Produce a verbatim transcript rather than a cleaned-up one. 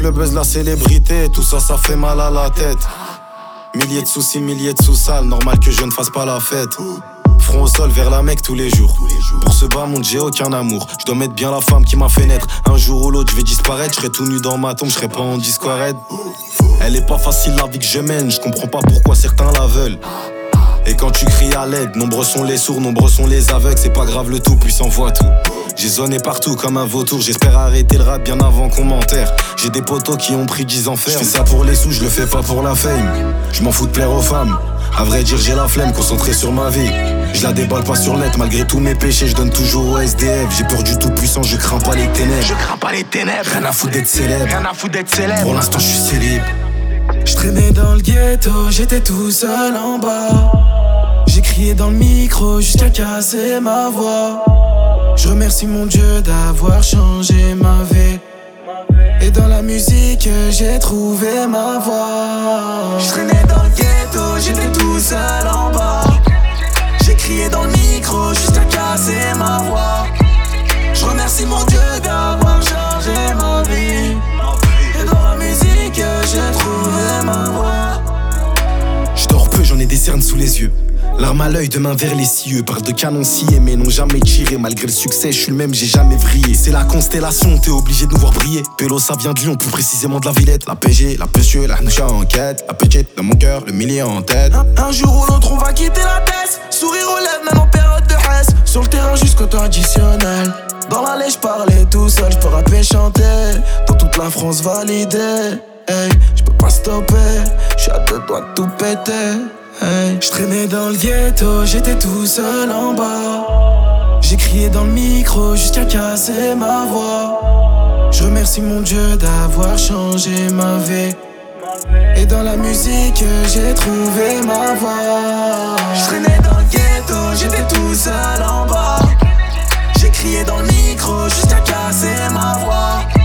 le buzz, la célébrité, tout ça, ça fait mal à la tête. Milliers de soucis, milliers de sous-sales, normal que je ne fasse pas la fête. Front au sol vers la Mecque tous les jours. Pour ce bas monde j'ai aucun amour. Je dois mettre bien la femme qui m'a fait naître. Un jour ou l'autre je vais disparaître. Je serai tout nu dans ma tombe, je serai pas en disco raid. Elle est pas facile la vie que je mène. Je comprends pas pourquoi certains la veulent. Et quand tu cries à l'aide, nombreux sont les sourds, nombreux sont les aveugles. C'est pas grave, le tout puissant voit tout. J'ai zoné partout comme un vautour. J'espère arrêter le rap bien avant qu'on m'enterre. J'ai des potos qui ont pris dix ans fer. Je fais ça pour les sous, je le fais pas pour la fame. Je m'en fous de plaire aux femmes. À vrai dire j'ai la flemme, concentré sur ma vie. Je la déballe pas sur net, malgré tous mes péchés, je donne toujours au S D F. J'ai peur du tout puissant, je crains pas les ténèbres. Je crains pas les ténèbres. Rien à foutre d'être célèbre. Rien à foutre d'être célèbre. Pour l'instant je suis célèbre. Je traînais dans le ghetto, j'étais tout seul en bas. J'ai crié dans le micro jusqu'à casser ma voix. Je remercie mon Dieu d'avoir changé ma vie. Et dans la musique j'ai trouvé ma voix. Je traînais dans le ghetto, j'étais tout seul en bas. J'ai crié dans le micro jusqu'à casser ma voix. Je remercie mon Dieu d'avoir changé ma vie. Et dans la musique j'ai trouvé ma voix. Je dors peu, j'en ai des cernes sous les yeux. Larme à l'œil, de main vers les cieux. Parle de canon scié mais n'ont jamais tiré. Malgré le succès, je suis le même, j'ai jamais vrillé. C'est la constellation, t'es obligé de nous voir briller. Pélo, ça vient de Lyon, plus précisément de la Villette. La P G, la Pessieux, la Hnoucha en quête. La petite dans mon cœur, le millier en tête. Un, un jour ou l'autre on va quitter la tête. Sourire aux lèvres même en période de haisse. Sur le terrain jusqu'au temps additionnel. Dans l'allée je parlais tout seul, je peux rapper, chanter. Dans toute la France validée. Hey, je peux pas stopper, je suis à deux doigts de tout péter. Hey. Je traînais dans le ghetto, j'étais tout seul en bas. J'ai crié dans le micro jusqu'à casser ma voix. Je remercie mon Dieu d'avoir changé ma vie. Et dans la musique j'ai trouvé ma voix. Je traînais dans le ghetto, j'étais tout seul en bas. J'ai crié dans le micro jusqu'à casser ma voix.